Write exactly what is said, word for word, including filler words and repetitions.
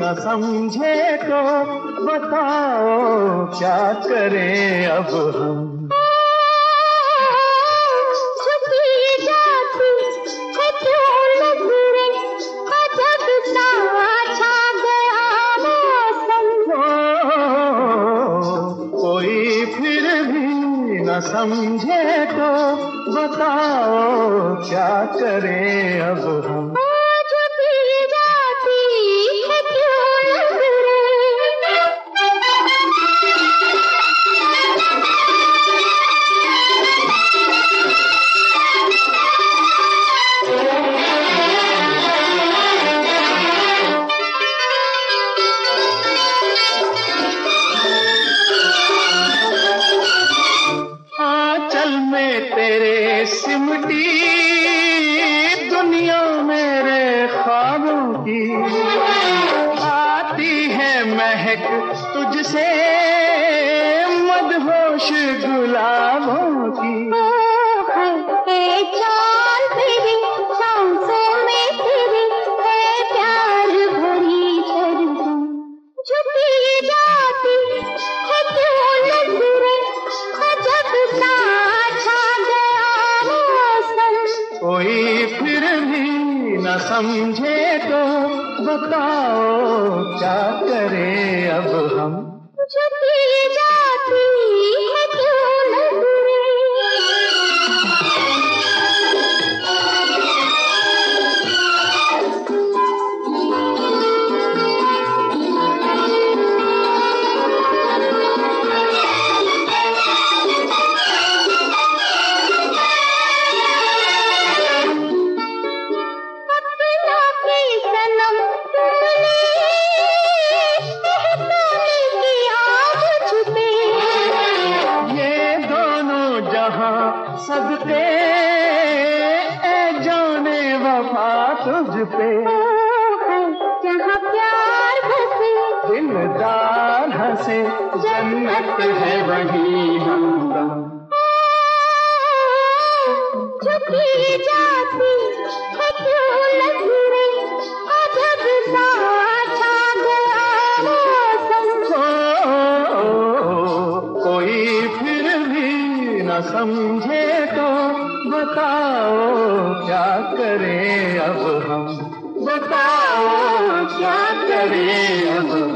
न समझे तो बताओ क्या करें अब हम। न समझे तो बताओ क्या करें अब हम। आज भी जाती है क्यों तेरे सिमटी दुनिया मेरे ख्वाबों की, आती है महक तुझसे मदहोश गुलाबों की। है चाल तेरी सांसों में तेरी है प्यार भरी सरगम, झुकी जाती है क्यों नजरें अजब सा कोई फिर भी न समझे तो बताओ क्या करें अब हम। झुकी जाती है क्यों नजरें। सदके ए जाने वफा तुझ पे, जहाँ प्यार बसे दिलदार हंसे जन्नत है वही हमदम। झुकी जाती है क्यों नजरें अजब सा छा गया मौसम। कोई फिर भी न समझे तो बताओ क्या करें अब हम। बताओ क्या करें अब